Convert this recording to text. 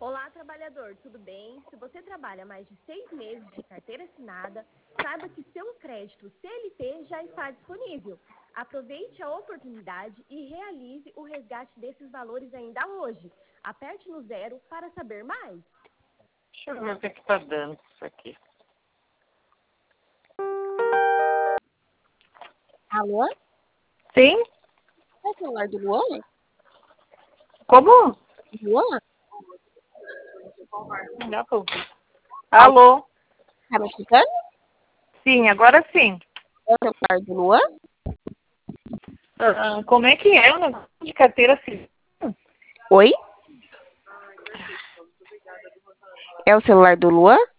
Olá, trabalhador, tudo bem? Se você trabalha mais de 6 meses de carteira assinada, saiba que seu crédito CLT já está disponível. Aproveite a oportunidade e realize o resgate desses valores ainda hoje. Aperte no 0 para saber mais. Deixa eu ver o que está dando isso aqui. Alô? Sim? É o celular do Luan? Como? Luan? Não dá pra ouvir. Alô? Tá me escutando? Sim, agora sim. É o celular do Luan? Como é que é o negócio de carteira assinada? Oi? É o celular do Luan?